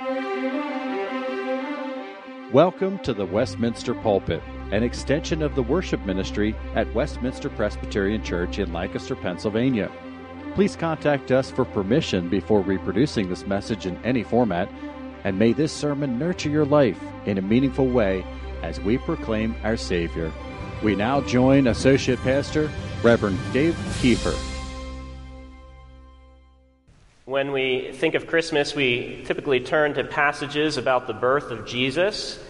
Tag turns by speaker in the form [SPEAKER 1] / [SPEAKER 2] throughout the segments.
[SPEAKER 1] Welcome to the Westminster Pulpit, an extension of the worship ministry at Westminster Presbyterian Church in Lancaster, Pennsylvania. Please contact us for permission before reproducing this message in any format, and may this sermon nurture your life in a meaningful way as we proclaim our Savior. We now join Associate Pastor Reverend Dave Kiefer.
[SPEAKER 2] When we think of Christmas, we typically turn to passages about the birth of Jesus.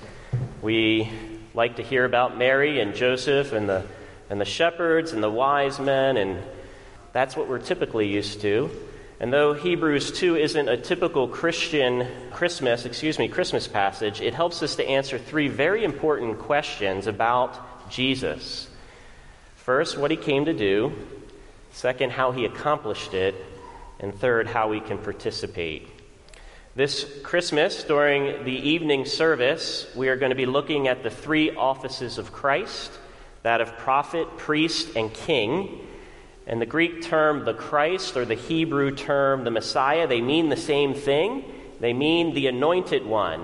[SPEAKER 2] We like to hear about Mary and Joseph and the shepherds and the wise men, and that's what we're typically used to. And though Hebrews 2 isn't a typical Christian Christmas passage, it helps us to answer three very important questions about Jesus. First, what he came to do. Second, how he accomplished it. And third, how we can participate. This Christmas, during the evening service, we are going to be looking at the three offices of Christ, that of prophet, priest, and king. And the Greek term, the Christ, or the Hebrew term, the Messiah, they mean the same thing. They mean the anointed one.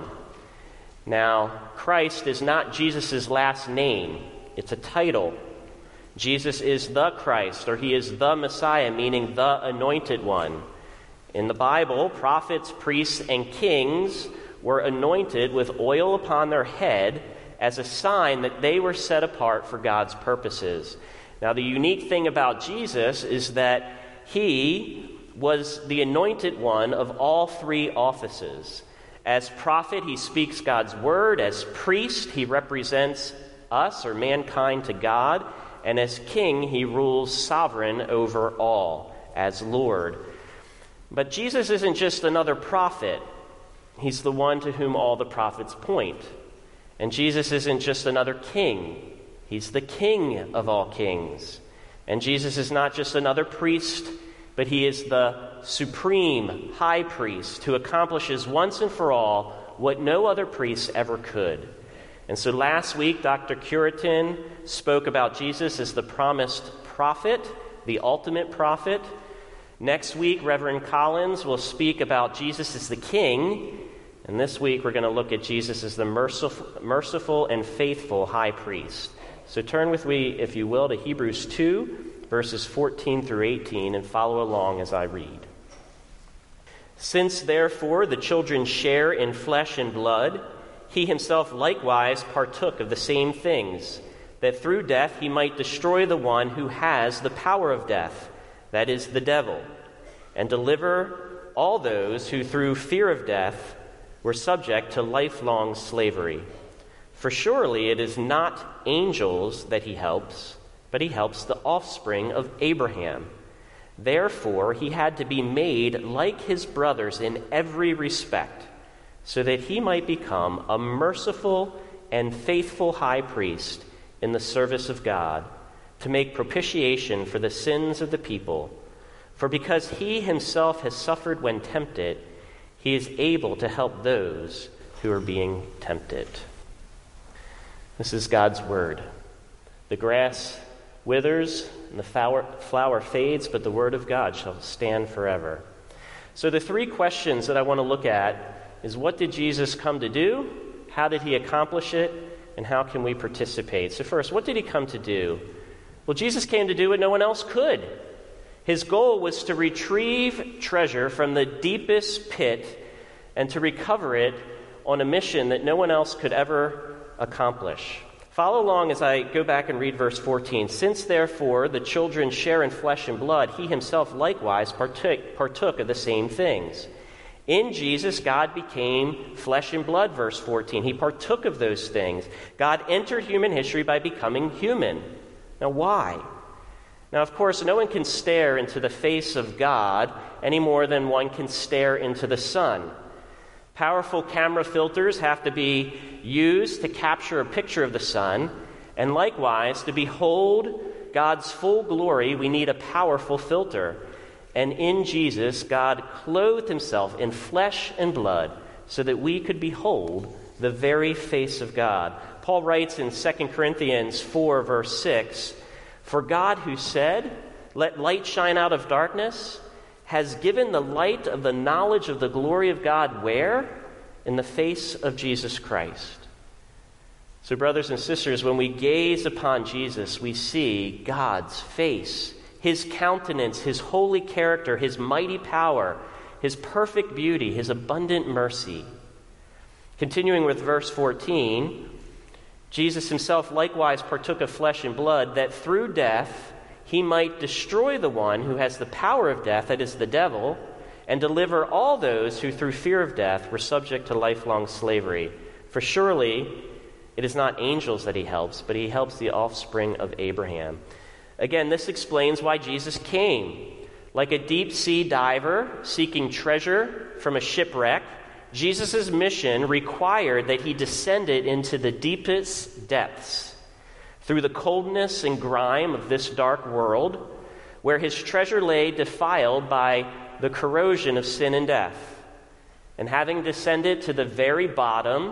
[SPEAKER 2] Now, Christ is not Jesus' last name. It's a title. Jesus is the Christ, or he is the Messiah, meaning the anointed one. In the Bible, prophets, priests, and kings were anointed with oil upon their head as a sign that they were set apart for God's purposes. Now, the unique thing about Jesus is that he was the anointed one of all three offices. As prophet, he speaks God's word. As priest, he represents us, or mankind, to God. And as king, he rules sovereign over all, as Lord. But Jesus isn't just another prophet. He's the one to whom all the prophets point. And Jesus isn't just another king. He's the King of all kings. And Jesus is not just another priest, but he is the supreme high priest who accomplishes once and for all what no other priest ever could. And so last week, Dr. Curitin spoke about Jesus as the promised prophet, the ultimate prophet. Next week, Reverend Collins will speak about Jesus as the king. And this week, we're going to look at Jesus as the merciful and faithful high priest. So turn with me, if you will, to Hebrews 2, verses 14 through 18, and follow along as I read. Since, therefore, the children share in flesh and blood, he himself likewise partook of the same things, that through death he might destroy the one who has the power of death, that is, the devil, and deliver all those who through fear of death were subject to lifelong slavery. For surely it is not angels that he helps, but he helps the offspring of Abraham. Therefore he had to be made like his brothers in every respect, so that he might become a merciful and faithful high priest in the service of God, to make propitiation for the sins of the people. For because he himself has suffered when tempted, he is able to help those who are being tempted. This is God's word. The grass withers and the flower fades, but the word of God shall stand forever. So the three questions that I want to look at is, what did Jesus come to do? How did he accomplish it? And how can we participate? So first, what did he come to do? Well, Jesus came to do what no one else could. His goal was to retrieve treasure from the deepest pit and to recover it on a mission that no one else could ever accomplish. Follow along as I go back and read verse 14. Since, therefore, the children share in flesh and blood, he himself likewise partook of the same things. In Jesus, God became flesh and blood, verse 14. He partook of those things. God entered human history by becoming human. Now, why? Now, of course, no one can stare into the face of God any more than one can stare into the sun. Powerful camera filters have to be used to capture a picture of the sun, and likewise, to behold God's full glory, we need a powerful filter. And in Jesus, God clothed himself in flesh and blood so that we could behold the very face of God. Paul writes in 2 Corinthians 4, verse 6, "For God who said, 'Let light shine out of darkness,' has given the light of the knowledge of the glory of God," where? in the face of Jesus Christ. So, brothers and sisters, when we gaze upon Jesus, we see God's face, his countenance, his holy character, his mighty power, his perfect beauty, his abundant mercy. Continuing with verse 14, Jesus himself likewise partook of flesh and blood, that through death he might destroy the one who has the power of death, that is the devil, and deliver all those who through fear of death were subject to lifelong slavery. For surely it is not angels that he helps, but he helps the offspring of Abraham. Again, this explains why Jesus came. Like a deep-sea diver seeking treasure from a shipwreck, Jesus' mission required that he descended into the deepest depths, through the coldness and grime of this dark world, where his treasure lay defiled by the corrosion of sin and death. And having descended to the very bottom,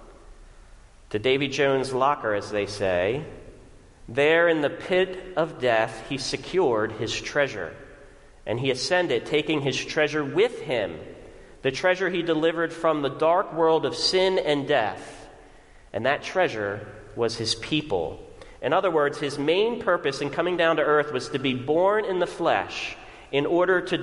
[SPEAKER 2] to Davy Jones' locker, as they say, there in the pit of death he secured his treasure. And he ascended, taking his treasure with him, the treasure he delivered from the dark world of sin and death. And that treasure was his people. In other words, his main purpose in coming down to earth was to be born in the flesh in order to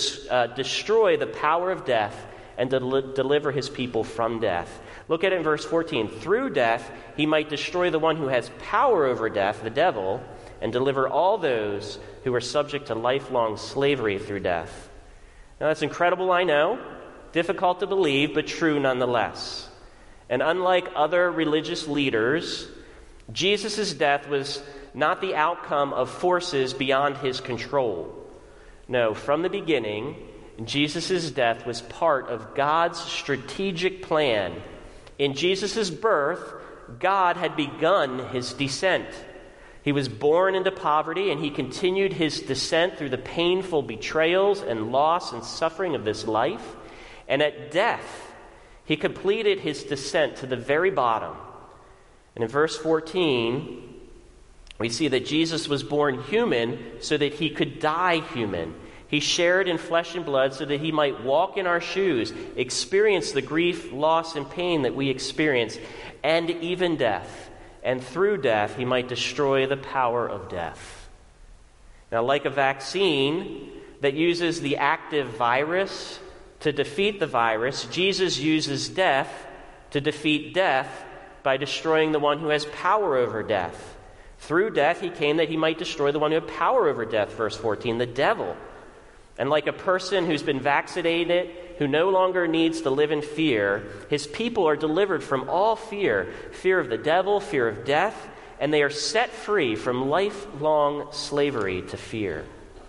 [SPEAKER 2] destroy the power of death and to deliver his people from death. Look at it in verse 14. Through death, he might destroy the one who has power over death, the devil, and deliver all those who are subject to lifelong slavery through death. Now, that's incredible, I know. Difficult to believe, but true nonetheless. And unlike other religious leaders, Jesus' death was not the outcome of forces beyond his control. No, from the beginning, Jesus' death was part of God's strategic plan. In Jesus' birth, God had begun his descent. He was born into poverty, and he continued his descent through the painful betrayals and loss and suffering of this life. And at death, he completed his descent to the very bottom. And in verse 14, we see that Jesus was born human so that he could die human. He shared in flesh and blood so that he might walk in our shoes, experience the grief, loss, and pain that we experience, and even death. And through death, he might destroy the power of death. Now, like a vaccine that uses the active virus to defeat the virus, Jesus uses death to defeat death by destroying the one who has power over death. Through death, he came that he might destroy the one who had power over death, verse 14, the devil. And like a person who's been vaccinated, who no longer needs to live in fear, his people are delivered from all fear, fear of the devil, fear of death, and they are set free from lifelong slavery to fear.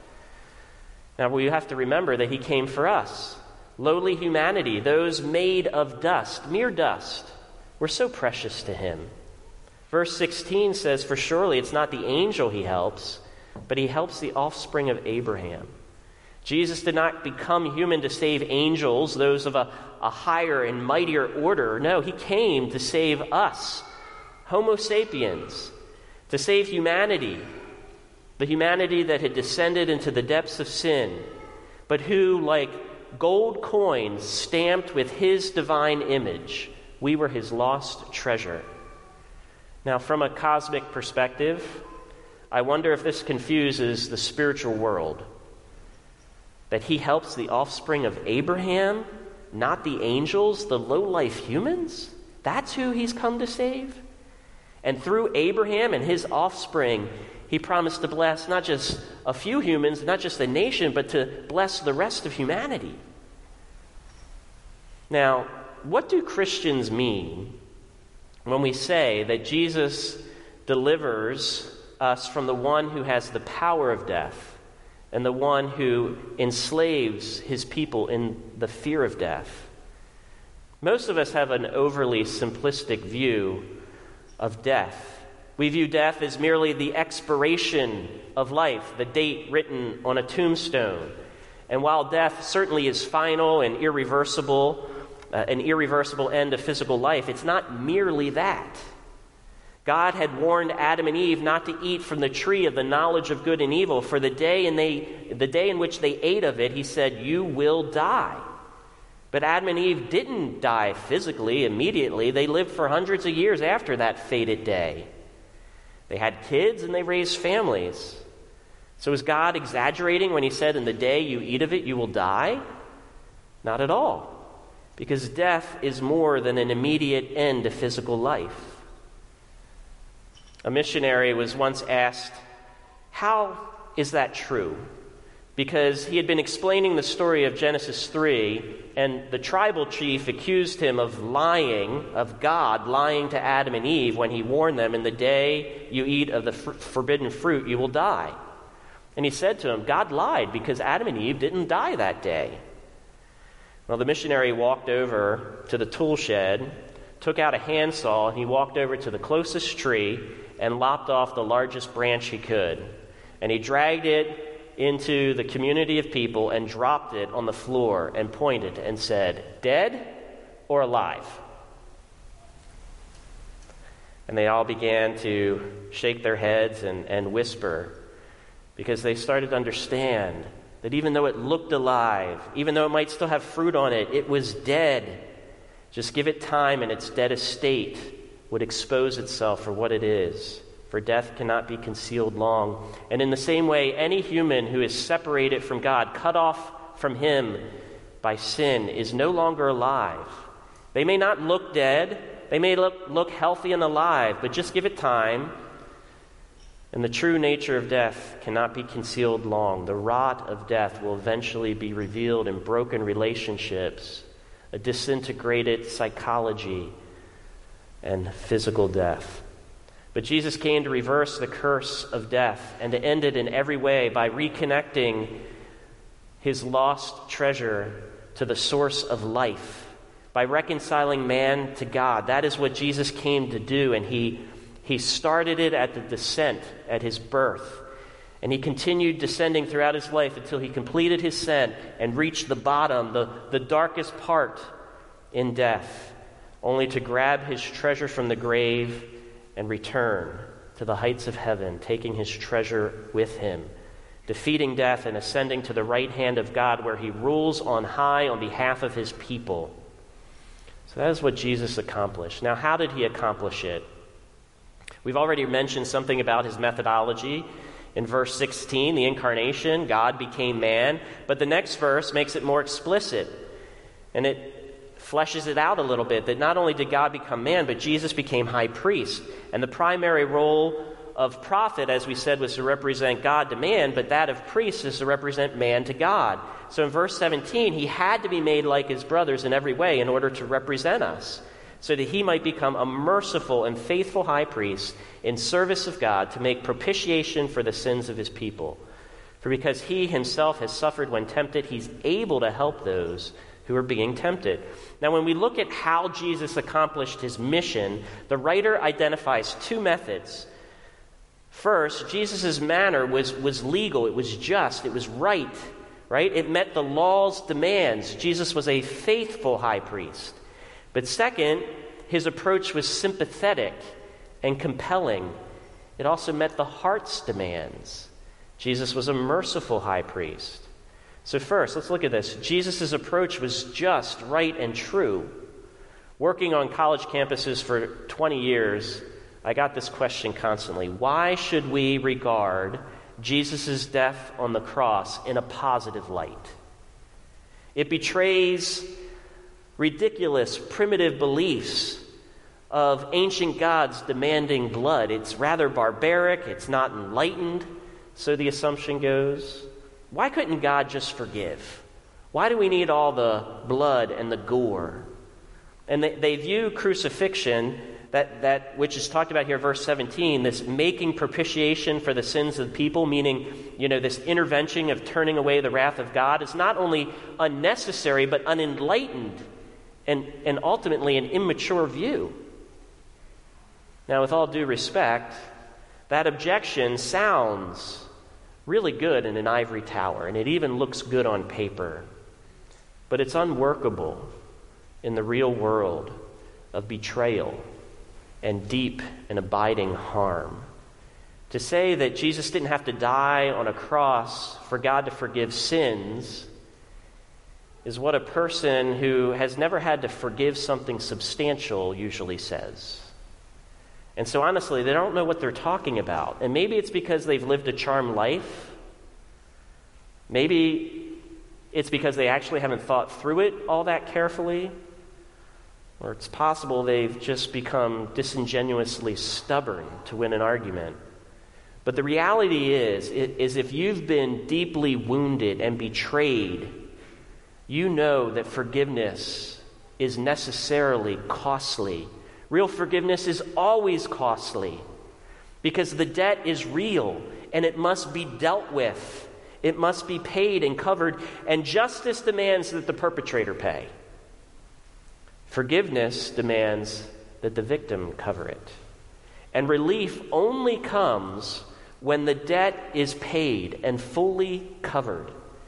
[SPEAKER 2] Now, we have to remember that he came for us, lowly humanity, those made of dust, mere dust. We're so precious to him. Verse 16 says, for surely it's not the angel he helps, but he helps the offspring of Abraham. Jesus did not become human to save angels, those of a higher and mightier order. No, he came to save us, Homo sapiens, to save humanity, the humanity that had descended into the depths of sin, but who, like gold coins stamped with his divine image, we were his lost treasure. Now, from a cosmic perspective, I wonder if this confuses the spiritual world. That he helps the offspring of Abraham, not the angels, the low-life humans? That's who he's come to save? And through Abraham and his offspring, he promised to bless not just a few humans, not just a nation, but to bless the rest of humanity. Now, what do Christians mean when we say that Jesus delivers us from the one who has the power of death and the one who enslaves his people in the fear of death? Most of us have an overly simplistic view of death. We view death as merely the expiration of life, the date written on a tombstone. And while death certainly is final and irreversible, an irreversible end of physical life, it's not merely that. God had warned Adam and Eve not to eat from the tree of the knowledge of good and evil, for the day in which they ate of it, he said, you will die. But Adam and Eve didn't die physically immediately. They lived for hundreds of years after that fated day. They had kids and they raised families. So is God exaggerating when he said, in the day you eat of it, you will die? Not at all. Because death is more than an immediate end to physical life. A missionary was once asked, how is that true? Because he had been explaining the story of Genesis 3, and the tribal chief accused him of lying, of God lying to Adam and Eve when he warned them, in the day you eat of the forbidden fruit, you will die. And he said to him, God lied because Adam and Eve didn't die that day. Well, the missionary walked over to the tool shed, took out a handsaw, and he walked over to the closest tree and lopped off the largest branch he could. And he dragged it into the community of people and dropped it on the floor and pointed and said, dead or alive? And they all began to shake their heads and whisper, because they started to understand that even though it looked alive, even though it might still have fruit on it, it was dead. Just give it time and its dead estate would expose itself for what it is. For death cannot be concealed long. And in the same way, any human who is separated from God, cut off from him by sin, is no longer alive. They may not look dead, they may look healthy and alive, but just give it time, and the true nature of death cannot be concealed long. The rot of death will eventually be revealed in broken relationships, a disintegrated psychology, and physical death. But Jesus came to reverse the curse of death and to end it in every way by reconnecting his lost treasure to the source of life, by reconciling man to God. That is what Jesus came to do, and he started it at the descent, at his birth. And he continued descending throughout his life until he completed his ascent and reached the bottom, the darkest part in death, only to grab his treasure from the grave and return to the heights of heaven, taking his treasure with him, defeating death and ascending to the right hand of God, where he rules on high on behalf of his people. So that is what Jesus accomplished. Now, how did he accomplish it? We've already mentioned something about his methodology. In verse 16, the incarnation, God became man. But the next verse makes it more explicit. And it fleshes it out a little bit, that not only did God become man, but Jesus became high priest. And the primary role of prophet, as we said, was to represent God to man, but that of priest is to represent man to God. So in verse 17, he had to be made like his brothers in every way in order to represent us, so that he might become a merciful and faithful high priest in service of God to make propitiation for the sins of his people. For because he himself has suffered when tempted, he's able to help those who are being tempted. Now, when we look at how Jesus accomplished his mission, the writer identifies two methods. First, Jesus' manner was legal, it was just, it was right? It met the law's demands. Jesus was a faithful high priest. But second, his approach was sympathetic and compelling. It also met the heart's demands. Jesus was a merciful high priest. So first, let's look at this. Jesus' approach was just, right, and true. Working on college campuses for 20 years, I got this question constantly. Why should we regard Jesus' death on the cross in a positive light? It betrays ridiculous, primitive beliefs of ancient gods demanding blood. It's rather barbaric. It's not enlightened, so the assumption goes. Why couldn't God just forgive? Why do we need all the blood and the gore? And they view crucifixion, that which is talked about here, verse 17, this making propitiation for the sins of the people, meaning, this intervention of turning away the wrath of God, is not only unnecessary, but unenlightened and ultimately an immature view. Now, with all due respect, that objection sounds really good in an ivory tower, and it even looks good on paper. But it's unworkable in the real world of betrayal and deep and abiding harm. To say that Jesus didn't have to die on a cross for God to forgive sins is what a person who has never had to forgive something substantial usually says. And so honestly, they don't know what they're talking about. And maybe it's because they've lived a charmed life. Maybe it's because they actually haven't thought through it all that carefully. Or it's possible they've just become disingenuously stubborn to win an argument. But the reality is if you've been deeply wounded and betrayed, you know that forgiveness is necessarily costly. Real forgiveness is always costly because the debt is real and it must be dealt with. It must be paid and covered, and justice demands that the perpetrator pay. Forgiveness demands that the victim cover it. And relief only comes when the debt is paid and fully covered.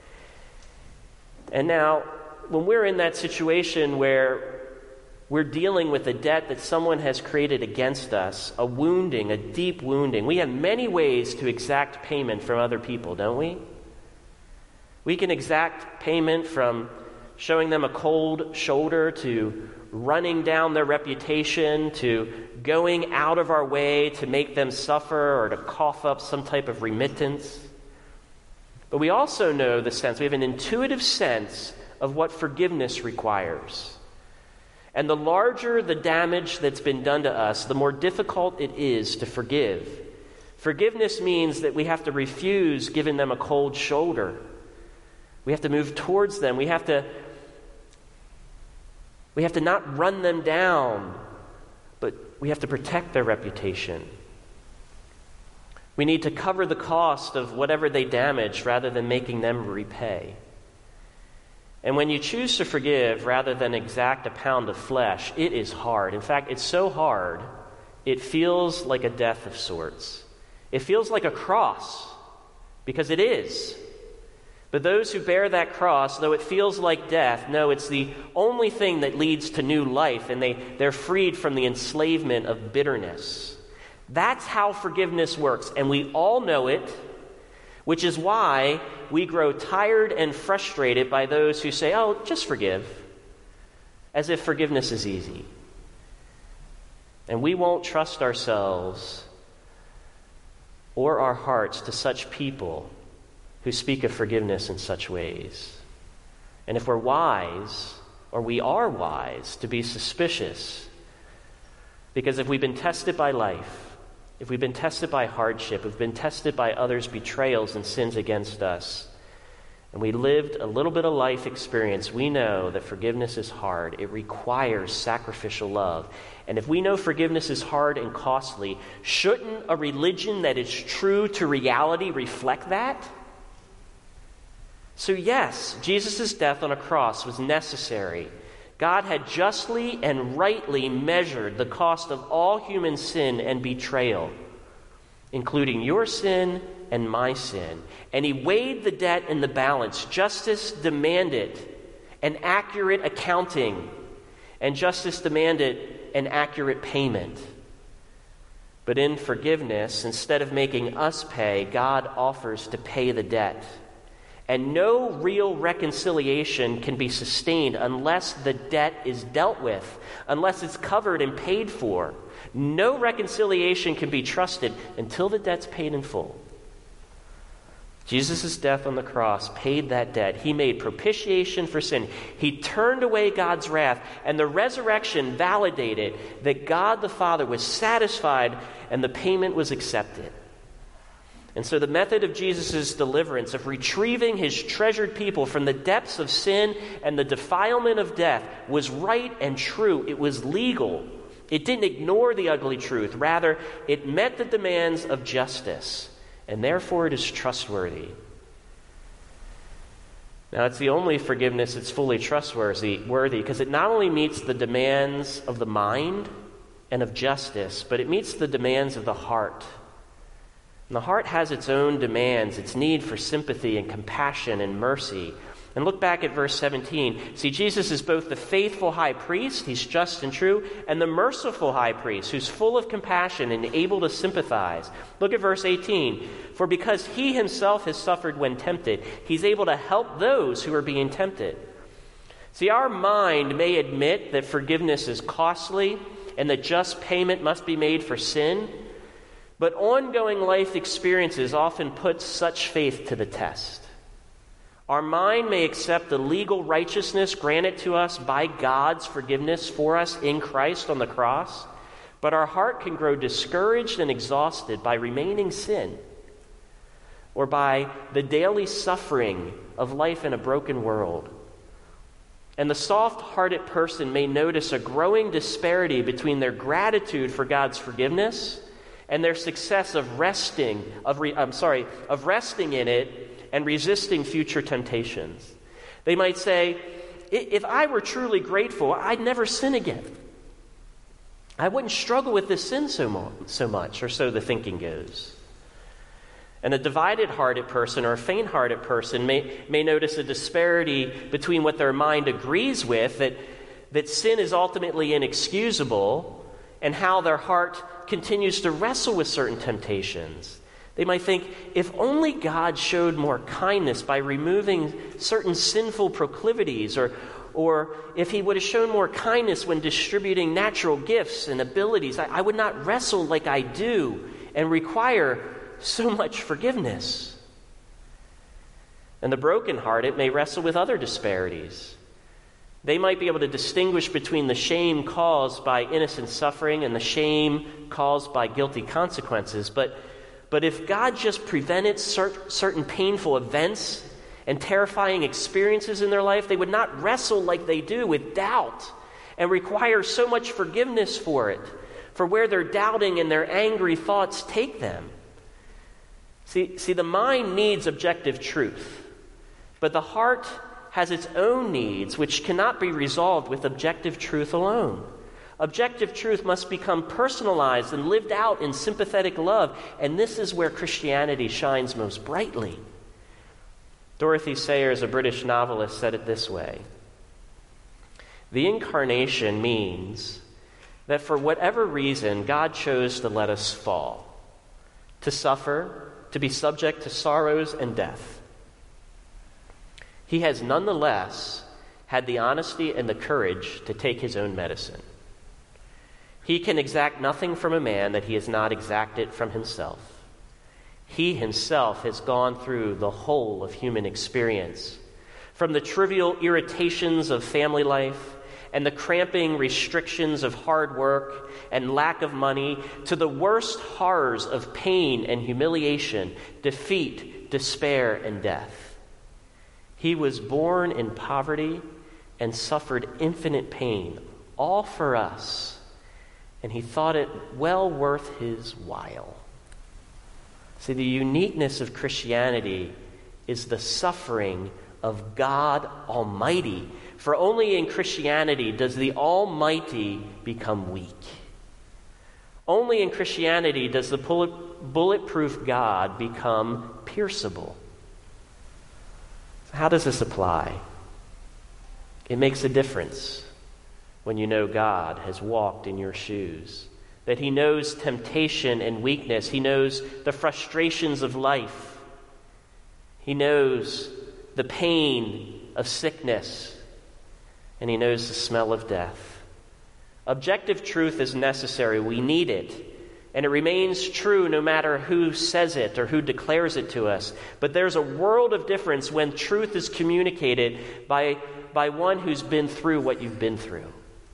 [SPEAKER 2] And now, when we're in that situation where we're dealing with a debt that someone has created against us, a wounding, a deep wounding, we have many ways to exact payment from other people, don't we? We can exact payment from showing them a cold shoulder to running down their reputation to going out of our way to make them suffer or to cough up some type of remittance. But we also know the sense, we have an intuitive sense of what forgiveness requires. And the larger the damage that's been done to us, the more difficult it is to forgive. Forgiveness means that we have to refuse giving them a cold shoulder. We have to move towards them. We have to not run them down, but we have to protect their reputation. We need to cover the cost of whatever they damage rather than making them repay. And when you choose to forgive rather than exact a pound of flesh, it is hard. In fact, it's so hard, it feels like a death of sorts. It feels like a cross, because it is. But those who bear that cross, though it feels like death, know it's the only thing that leads to new life, and they're freed from the enslavement of bitterness. That's how forgiveness works, and we all know it, which is why we grow tired and frustrated by those who say, "Oh, just forgive," as if forgiveness is easy. And we won't trust ourselves or our hearts to such people who speak of forgiveness in such ways. And if we're wise, or we are wise, to be suspicious, because if we've been tested by life, if we've been tested by hardship, if we've been tested by others' betrayals and sins against us, and we lived a little bit of life experience, we know that forgiveness is hard. It requires sacrificial love. And if we know forgiveness is hard and costly, shouldn't a religion that is true to reality reflect that? So yes, Jesus' death on a cross was necessary. God had justly and rightly measured the cost of all human sin and betrayal, including your sin and my sin. And he weighed the debt in the balance. Justice demanded an accurate accounting, and justice demanded an accurate payment. But in forgiveness, instead of making us pay, God offers to pay the debt. And no real reconciliation can be sustained unless the debt is dealt with, unless it's covered and paid for. No reconciliation can be trusted until the debt's paid in full. Jesus' death on the cross paid that debt. He made propitiation for sin. He turned away God's wrath, and the resurrection validated that God the Father was satisfied and the payment was accepted. And so the method of Jesus' deliverance, of retrieving his treasured people from the depths of sin and the defilement of death, was right and true. It was legal. It didn't ignore the ugly truth. Rather, it met the demands of justice, and therefore it is trustworthy. Now, it's the only forgiveness that's fully trustworthy because it not only meets the demands of the mind and of justice, but it meets the demands of the heart. And the heart has its own demands, its need for sympathy and compassion and mercy. And look back at verse 17. See, Jesus is both the faithful high priest, he's just and true, and the merciful high priest, who's full of compassion and able to sympathize. Look at verse 18. For because he himself has suffered when tempted, he's able to help those who are being tempted. See, our mind may admit that forgiveness is costly and that just payment must be made for sin, but ongoing life experiences often put such faith to the test. Our mind may accept the legal righteousness granted to us by God's forgiveness for us in Christ on the cross, but our heart can grow discouraged and exhausted by remaining sin or by the daily suffering of life in a broken world. And the soft-hearted person may notice a growing disparity between their gratitude for God's forgiveness and their success of resting in it and resisting future temptations. They might say, if I were truly grateful, I'd never sin again. I wouldn't struggle with this sin so much, or so the thinking goes. And a divided-hearted person or a faint-hearted person may notice a disparity between what their mind agrees with, that sin is ultimately inexcusable, and how their heart continues to wrestle with certain temptations. They might think, if only God showed more kindness by removing certain sinful proclivities, or if he would have shown more kindness when distributing natural gifts and abilities, I would not wrestle like I do and require so much forgiveness. And the brokenhearted may wrestle with other disparities. They might be able to distinguish between the shame caused by innocent suffering and the shame caused by guilty consequences. But if God just prevented certain painful events and terrifying experiences in their life, they would not wrestle like they do with doubt and require so much forgiveness for it, for where their doubting and their angry thoughts take them. See, the mind needs objective truth, but the heart has its own needs, which cannot be resolved with objective truth alone. Objective truth must become personalized and lived out in sympathetic love, and this is where Christianity shines most brightly. Dorothy Sayers, a British novelist, said it this way: the incarnation means that for whatever reason, God chose to let us fall, to suffer, to be subject to sorrows and death. He has nonetheless had the honesty and the courage to take his own medicine. He can exact nothing from a man that he has not exacted from himself. He himself has gone through the whole of human experience, from the trivial irritations of family life and the cramping restrictions of hard work and lack of money, to the worst horrors of pain and humiliation, defeat, despair, and death. He was born in poverty and suffered infinite pain, all for us, and he thought it well worth his while. See, the uniqueness of Christianity is the suffering of God Almighty. For only in Christianity does the Almighty become weak. Only in Christianity does the bulletproof God become pierceable. How does this apply? It makes a difference when you know God has walked in your shoes, that he knows temptation and weakness. He knows the frustrations of life. He knows the pain of sickness, and he knows the smell of death. Objective truth is necessary. We need it. And it remains true no matter who says it or who declares it to us. But there's a world of difference when truth is communicated by one who's been through what you've been through.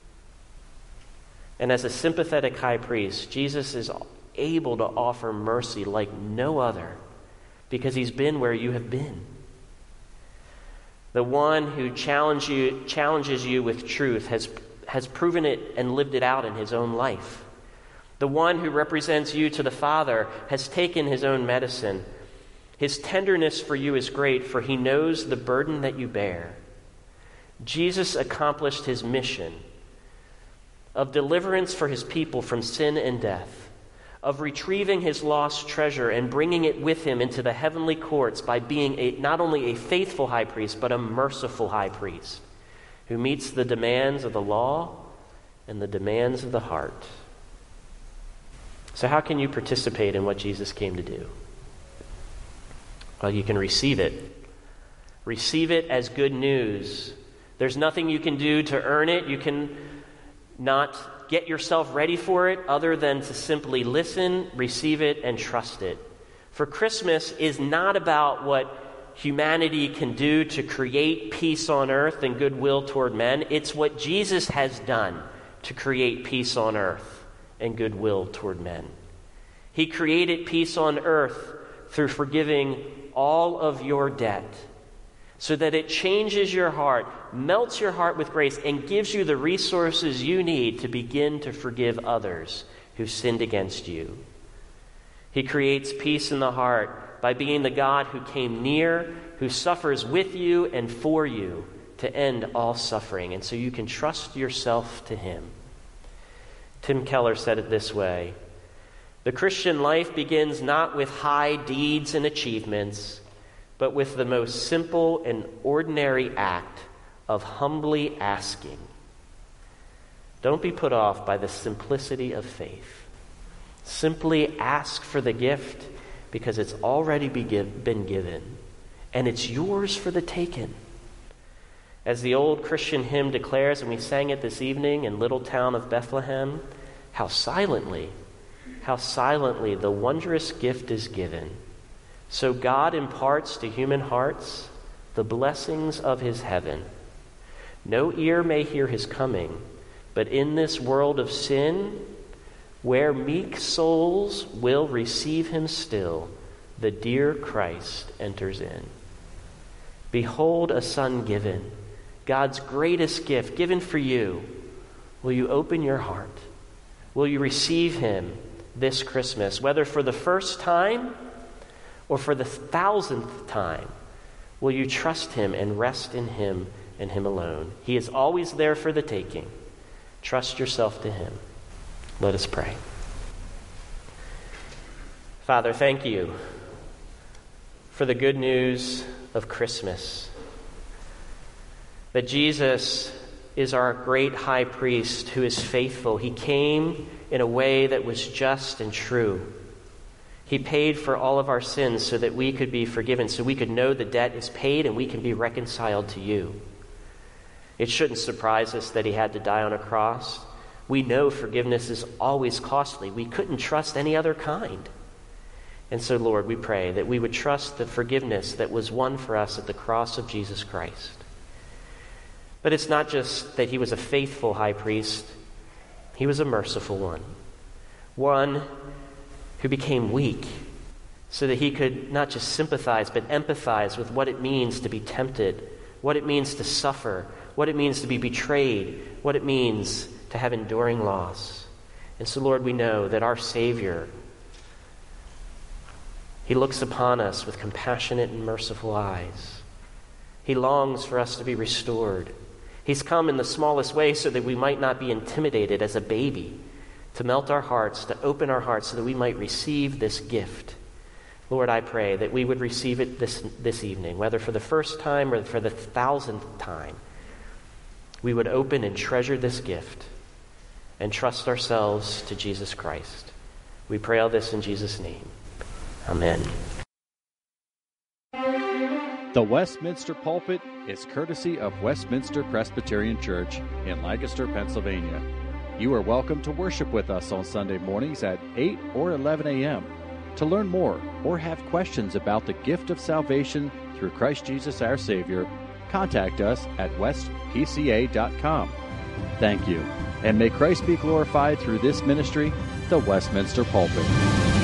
[SPEAKER 2] And as a sympathetic high priest, Jesus is able to offer mercy like no other because he's been where you have been. The one who challenges you with truth has proven it and lived it out in his own life. The one who represents you to the Father has taken his own medicine. His tenderness for you is great, for he knows the burden that you bear. Jesus accomplished his mission of deliverance for his people from sin and death, of retrieving his lost treasure and bringing it with him into the heavenly courts by being not only a faithful high priest, but a merciful high priest who meets the demands of the law and the demands of the heart. So how can you participate in what Jesus came to do? Well, you can receive it. Receive it as good news There's nothing you can do to earn it. You can not get yourself ready for it other than to simply listen, receive it, and trust it. For Christmas is not about what humanity can do to create peace on earth and goodwill toward men. It's what Jesus has done to create peace on earth and goodwill toward men. He created peace on earth through forgiving all of your debt, so that it changes your heart, melts your heart with grace, and gives you the resources you need to begin to forgive others who sinned against you. He creates peace in the heart by being the God who came near, who suffers with you and for you to end all suffering. And so you can trust yourself to him. Tim Keller said it this way: the Christian life begins not with high deeds and achievements, but with the most simple and ordinary act of humbly asking. Don't be put off by the simplicity of faith. Simply ask for the gift because it's already been given, and it's yours for the taking. As the old Christian hymn declares, and we sang it this evening in Little Town of Bethlehem, how silently the wondrous gift is given. So God imparts to human hearts the blessings of his heaven. No ear may hear his coming, but in this world of sin, where meek souls will receive him still, the dear Christ enters in. Behold a son given, God's greatest gift given for you. Will you open your heart? Will you receive him this Christmas, whether for the first time or for the 1,000th time? Will you trust him and rest in him and him alone? He is always there for the taking. Trust yourself to him. Let us pray. Father, thank you for the good news of Christmas, that Jesus is our great high priest who is faithful. He came in a way that was just and true. He paid for all of our sins so that we could be forgiven, so we could know the debt is paid and we can be reconciled to you. It shouldn't surprise us that he had to die on a cross. We know forgiveness is always costly. We couldn't trust any other kind. And so, Lord, we pray that we would trust the forgiveness that was won for us at the cross of Jesus Christ. But it's not just that he was a faithful high priest. He was a merciful one who became weak so that he could not just sympathize but empathize with what it means to be tempted, what it means to suffer, what it means to be betrayed, what it means to have enduring loss. And so, Lord, we know that our Savior, he looks upon us with compassionate and merciful eyes. He longs for us to be restored. He's come in the smallest way so that we might not be intimidated as a baby, to melt our hearts, to open our hearts so that we might receive this gift. Lord, I pray that we would receive it this evening, whether for the first time or for the 1,000th time. We would open and treasure this gift and trust ourselves to Jesus Christ. We pray all this in Jesus' name. Amen.
[SPEAKER 1] The Westminster Pulpit is courtesy of Westminster Presbyterian Church in Lancaster, Pennsylvania. You are welcome to worship with us on Sunday mornings at 8 or 11 a.m. To learn more or have questions about the gift of salvation through Christ Jesus our Savior, contact us at westpca.com. Thank you, and may Christ be glorified through this ministry, the Westminster Pulpit.